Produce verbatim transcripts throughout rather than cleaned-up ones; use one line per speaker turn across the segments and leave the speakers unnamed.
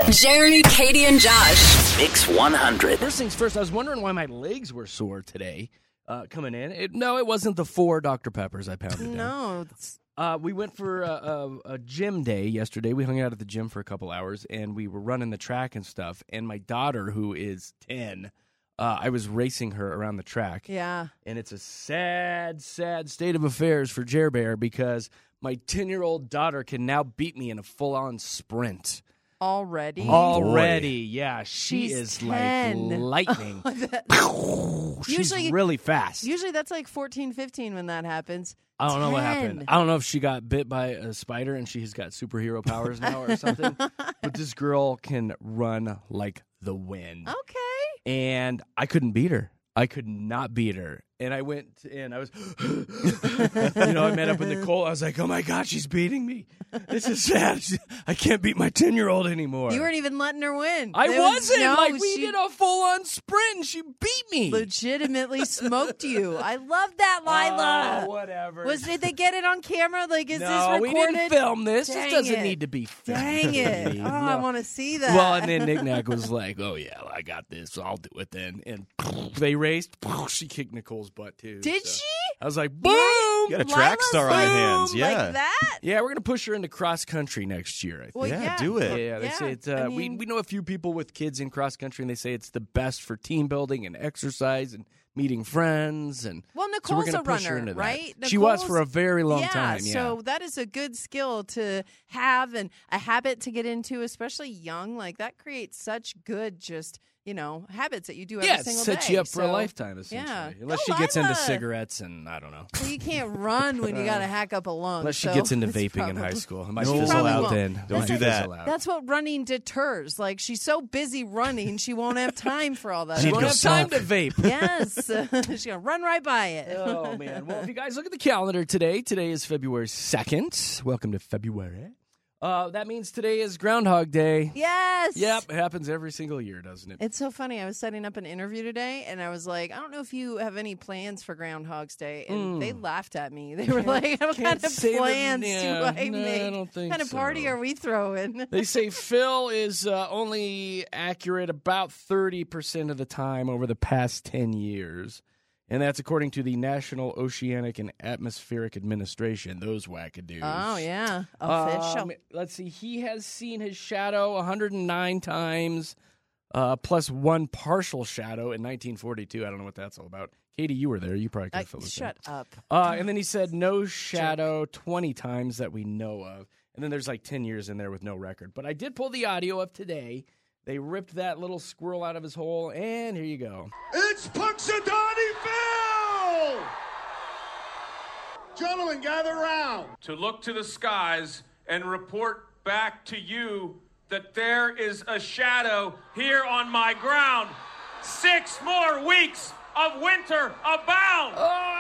Jeremy, Katie, and Josh.
Mix one hundred.
First things first, I was wondering why my legs were sore today uh, coming in. It, no, it wasn't the four Doctor Peppers I pounded down.
No. It's...
Uh, we went for a, a, a gym day yesterday. We hung out at the gym for a couple hours, and we were running the track and stuff. And my daughter, who is ten, uh, I was racing her around the track.
Yeah.
And it's a sad, sad state of affairs for Jer Bear because my ten-year-old daughter can now beat me in a full-on sprint.
Already?
Already, yeah. She
She's
is
ten.
like lightning. She's
Usually-
really fast.
Usually that's like fourteen, fifteen when that happens.
I don't know what
ten.
happened. I don't know if she got bit by a spider and she's got superhero powers now or something. But this girl can run like the wind.
Okay.
And I couldn't beat her. I could not beat her. And I went in, I was, you know, I met up with Nicole. I was like, oh my God, she's beating me. This is sad. I can't beat my ten-year-old anymore.
You weren't even letting her win.
I
There was-
wasn't.
no,
like, we
she
did a full-on sprint and she beat me.
legitimately smoked you. I love that, Lila.
Oh, whatever.
Was Did they get it on camera? Like, is
no,
this recorded?
we didn't film this.
Dang
this doesn't
it.
need to be filmed.
Dang it. Oh,
No.
I want to see that.
Well, and then Nick Nack was like, oh, yeah, well, I got this. So I'll do it then. And they raced. She kicked Nicole's butt, too.
Did
so.
she?
I was like, boom!
You got a track
Lila's
star on your hands.
boom,
Yeah.
Like that?
Yeah, we're going to push her into cross country next year, I think.
Well,
Yeah,
yeah,
do it.
Yeah, they
Yeah,
say it's. Uh,
I
we
mean-
we know a few people with kids in cross country, and they say it's the best for team building and exercise and meeting friends. And
Well,
so we're
Nicole's
gonna
a
push her
runner,
into that.
right?
She was
Nicole's-
for a very long
yeah,
time. Yeah,
so that is a good skill to have and a habit to get into, especially young. Like that creates such good, just you know, habits that you do every
yeah, it
single
sets
day.
you up for a
So,
lifetime, essentially.
yeah.
Unless
Go
she gets into
Lila.
cigarettes, and I don't know.
Well, you can't run when you got to hack up a lung.
Unless she
so
gets into
it's
vaping in
probably-
high school, it might
No.
fizzle
Probably
out
won't.
then.
Don't
Might
do that.
fizzle out.
That's what running deters. Like she's so busy running, she won't have time for all that.
She
Need to
won't
go
have time
suck.
to vape.
Yes, she's gonna run right by it.
Oh, man. Well, if you guys look at the calendar today, today is February second. Welcome to February. Uh, that means today is Groundhog Day.
Yes.
Yep, it happens every single year, doesn't it?
It's so funny. I was setting up an interview today, and I was like, I don't know if you have any plans for Groundhog's Day. And they laughed at me. They were like, what kind of
say that-
plans
yeah,
do I
no, I
make?
don't think
What kind of party
so.
are we throwing?
They say Phil is uh, only accurate about thirty percent of the time over the past ten years. And that's according to the National Oceanic and Atmospheric Administration, those wackadoos.
Oh, yeah. Official.
Um, let's see. He has seen his shadow one hundred nine times, uh, plus one partial shadow in nineteen forty-two. I don't know what that's all about. Katie, you were there. You probably could
Uh,
have filled it in.
shut up.
Uh, and then he said no shadow twenty times that we know of. And then there's like ten years in there with no record. But I did pull the audio of today. They ripped that little squirrel out of his hole, and here you go.
It's Punxsutawney Phil! Gentlemen, gather round.
To look to the skies and report back to you that there is a shadow here on my ground. Six more weeks of winter abound.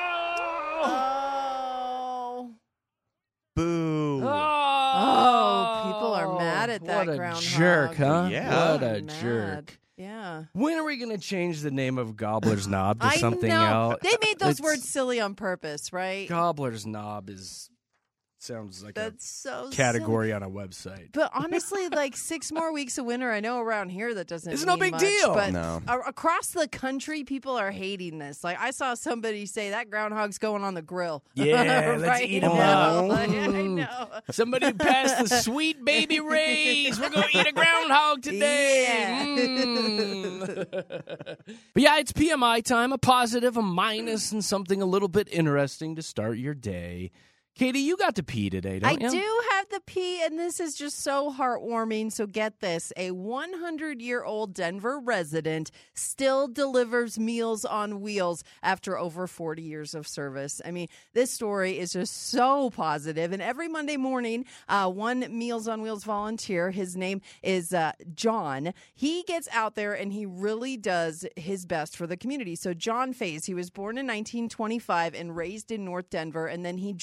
Oh.
Boo.
Oh, people are mad at that
What a
groundhog.
jerk, huh?
Yeah.
What a
Mad.
jerk.
Yeah.
When are we going to change the name of Gobbler's Knob to
I
something
know.
else?
They made those
It's-
words silly on purpose, right?
Gobbler's Knob is sounds like
That's so
a category on a website.
But honestly, like six more weeks of winter, I know around here that doesn't
It's
mean
no big
much,
deal.
But
No.
a- across the country, people are hating this. Like I saw somebody say that groundhog's going on the grill.
Yeah, let's
Right
eat 'em
now.
all.
Like, I know.
Somebody passed the sweet baby rays. We're going to eat a groundhog today.
Yeah.
Mm. But yeah, it's P M I time, a positive, a minus, and something a little bit interesting to start your day. Katie, you got to pee today, don't
I
you?
do have the pee, and this is just so heartwarming. So get this. A one hundred year old Denver resident still delivers Meals on Wheels after over forty years of service. I mean, this story is just so positive. And every Monday morning, uh, one Meals on Wheels volunteer, his name is uh, John, he gets out there and he really does his best for the community. So John Faze, he was born in nineteen twenty-five and raised in North Denver, and then he joined the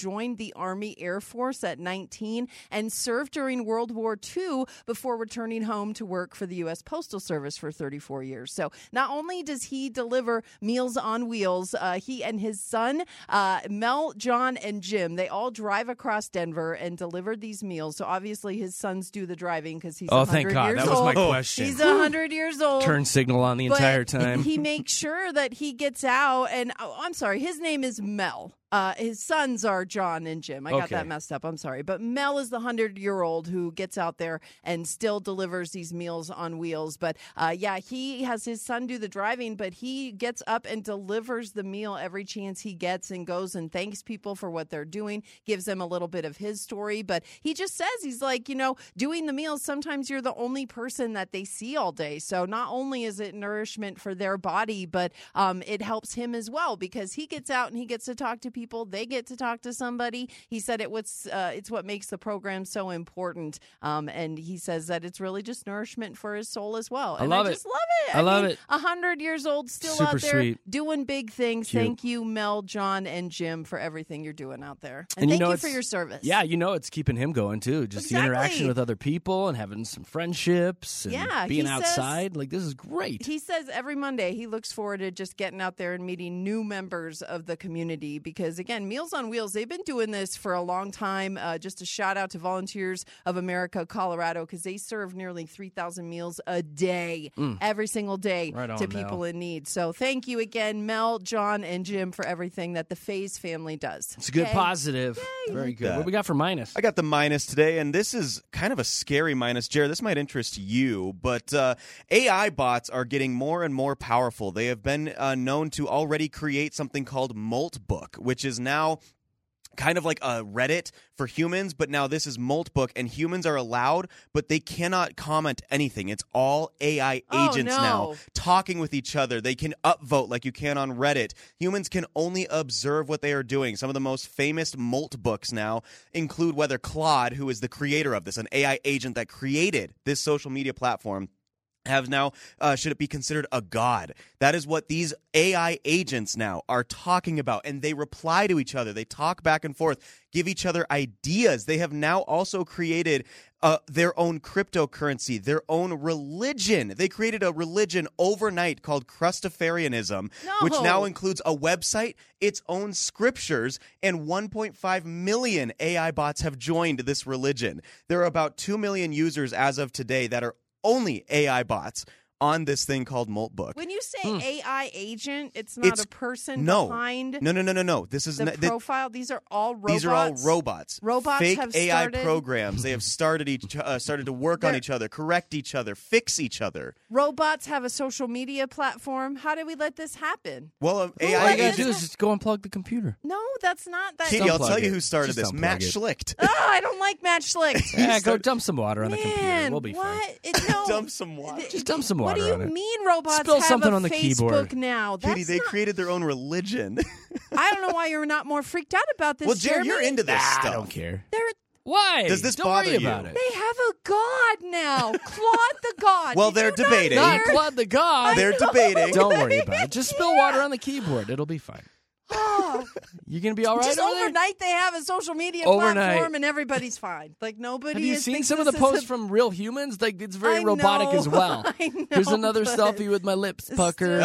the Army Air Force at nineteen and served during World War Two before returning home to work for the U S Postal Service for thirty-four years. So not only does he deliver Meals on Wheels, uh, he and his son, uh, Mel, John, and Jim, they all drive across Denver and deliver these meals. So obviously his sons do the driving because he's
Oh,
one
thank
hundred
God.
years
That was
old.
my question.
He's one hundred years old.
Turn signal on the
But
entire time.
He makes sure that he gets out. And oh, I'm sorry, his name is Mel. Uh, his sons are John and Jim. I got
Okay.
that messed up. I'm sorry. But Mel is the hundred-year-old who gets out there and still delivers these Meals on Wheels. But, uh, yeah, he has his son do the driving, but he gets up and delivers the meal every chance he gets and goes and thanks people for what they're doing, gives them a little bit of his story. But he just says, he's like, you know, doing the meals, sometimes you're the only person that they see all day. So not only is it nourishment for their body, but um, it helps him as well because he gets out and he gets to talk to people. They get to talk to somebody. He said it was uh, it's what makes the program so important. Um, and he says that it's really just nourishment for his soul as well.
I
And
love
I
it.
just love it.
I love
mean,
it.
A hundred years old, still
Super
out there
sweet.
doing big things.
Cute.
Thank you, Mel, John, and Jim, for everything you're doing out there. And,
And you
thank
know
you
it's-
for your service.
Yeah, you know it's keeping him going, too. Just the interaction
Exactly.
with other people and having some friendships and
Yeah,
being
he says-
outside. Like, this is great.
He says every Monday he looks forward to just getting out there and meeting new members of the community because, again, Meals on Wheels, they've been doing this for a long time. Uh, just a shout out to Volunteers of America, Colorado, because they serve nearly three thousand meals a day, every single day
Right on,
to people
Mel.
in need. So thank you again, Mel, John, and Jim, for everything that the Phase family does.
It's a good
Okay?
positive. Very good.
that.
What we got for minus?
I got the minus today, and this is kind of a scary minus. Jared, this might interest you, but uh, A I bots are getting more and more powerful. They have been uh, known to already create something called Moltbook, which is now kind of like a Reddit for humans, but now this is Moltbook, and humans are allowed, but they cannot comment anything. It's all A I
Oh,
agents
no.
now talking with each other. They can upvote like you can on Reddit. Humans can only observe what they are doing. Some of the most famous Moltbooks now include whether Claude, who is the creator of this, an A I agent that created this social media platform, have now, uh, should it be considered a god? That is what these A I agents now are talking about, and they reply to each other. They talk back and forth, give each other ideas. They have now also created uh, their own cryptocurrency, their own religion. They created a religion overnight called Crustafarianism,
No.
which now includes a website, its own scriptures, and one point five million A I bots have joined this religion. There are about two million users as of today that are only A I bots on this thing called Moltbook.
When you say A I agent, it's not
It's-
a person
no.
behind
No, no, no, no, no. This is
the
not, th-
profile. These are all robots.
these are all robots.
Robots
Fake
have
A I
started-
programs. They have started each uh, started to work on
They're-
each other, correct each other, fix each other.
Robots have a social media platform. How did we let this happen?
Well, um,
Who
A
All
I
you gotta
is
do
agents.
is just go unplug the computer.
No, that's not that.
Katie, I'll
Unplug
tell you
it.
who started
Just
this. Matt
unplug it.
Schlicht.
Oh, I don't like Matt Schlicht.
Yeah, go dump some water on the computer.
Man,
We'll be
what?
fine.
It, no.
Dump some water.
Just dump some
What
water
do you
on it.
mean robots
Spill
have
something
a
on the
Facebook
keyboard.
now? That's
Katie, they
not-
created their own religion.
I don't know why you're not more freaked out about this.
well, Jared, you're
Jeremy.
into this
Ah, I
stuff.
don't care.
They're,
Why?
Does this
don't
bother
worry
you?
about it.
they have a god now. Claude the god.
Well,
Did
they're
you not
debating.
Not
hear?
Claude the God.
They're debating.
Don't worry about it. Just spill water on the keyboard. It'll be fine.
Oh,
You gonna be all right
just
over there?
overnight they have a social media
Overnight.
platform and everybody's fine. Like nobody
Have you
is,
seen
thinks
some of the
this
posts
is a-
from real humans? Like it's very
I
robotic
know,
as well.
I know,
Here's another
but-
selfie with my lips puckered.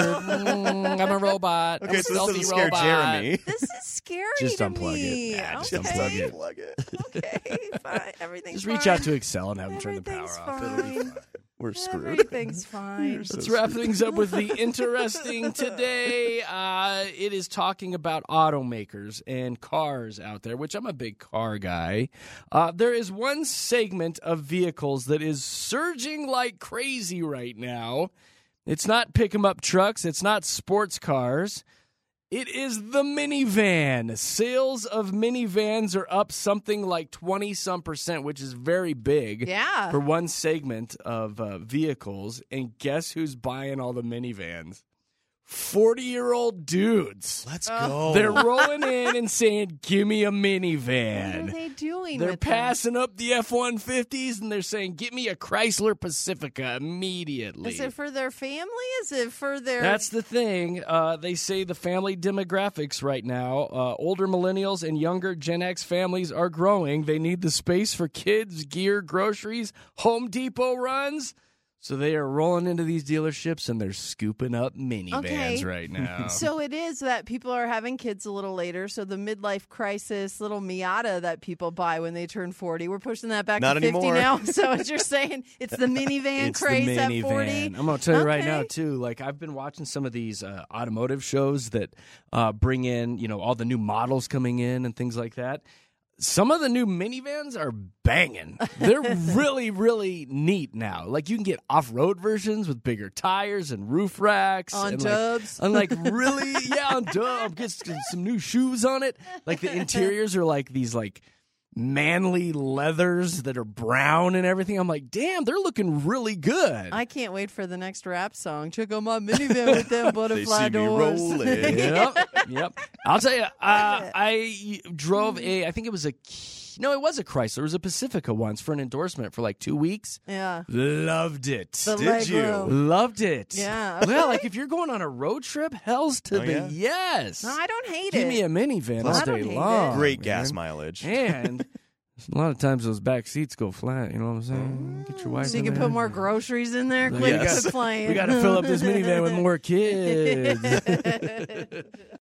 Mm, I'm a robot.
Okay,
I'm
so
a
this
stealthy
doesn't scare
robot.
Jeremy.
This is scary
Just
to
unplug it.
me.
Yeah, just
okay.
unplug it.
Plug it.
Okay, fine. Everything's
Just reach
fine.
out to Excel and have them turn the power
Everything's
off. It'll be
fine.
fine.
We're screwed.
Everything's fine.
Let's wrap things up with the interesting today. Uh, it is talking about automakers and cars out there, which I'm a big car guy. Uh, there is one segment of vehicles that is surging like crazy right now. It's not pick 'em up trucks. It's not sports cars. It is the minivan. Sales of minivans are up something like twenty-some percent, which is very big
Yeah.
for one segment of uh, vehicles. And guess who's buying all the minivans? forty-year-old dudes.
Let's go.
They're rolling in and saying, give me a
What
minivan.
are they doing
They're
with them?
passing up the F one fifties and they're saying, get me a Chrysler Pacifica immediately.
Is it for their family? Is it for their...
That's the thing. Uh, they say the family demographics right now, uh, older millennials and younger Gen X families are growing. They need the space for kids, gear, groceries, Home Depot runs. So they are rolling into these dealerships and they're scooping up minivans
Okay.
right now.
So it is that people are having kids a little later. So the midlife crisis little Miata that people buy when they turn forty, we're pushing that back
Not
to fifty
anymore.
now. So as you're saying, it's the minivan
It's
craze
the
at
minivan.
forty.
I'm going to tell you right
Okay.
now, too. Like, I've been watching some of these uh, automotive shows that uh, bring in, you know, all the new models coming in and things like that. Some of the new minivans are banging. They're really, really neat now. Like, you can get off-road versions with bigger tires and roof racks.
On
and
dubs.
Like, and like really, yeah, on dub. Get some new shoes on it. Like, the interiors are like these, like, manly leathers that are brown and everything. I'm like, damn, they're looking really good.
I can't wait for the next rap song. Check out my minivan with them
They
butterfly
see me
doors.
rolling.
Yep, yep. I'll tell you, uh, I drove a, I think it was a, no, it was a Chrysler. It was a Pacifica once for an endorsement for like two weeks.
Yeah.
Loved it.
The
Did
leg
you?
room.
Loved it.
Yeah.
Well, like if you're going on a road trip, hell's to
Oh,
the
yeah?
yes.
No, I don't hate
Give
it.
me a minivan all
I don't
day
hate it.
long.
Great
man.
gas mileage.
And a lot of times those back seats go flat. You know what I'm saying? Get your wife
so you
in
can
there.
put more groceries in there.
Yeah,
Quit
Yes.
quit playing.
We got to fill up this minivan with more kids.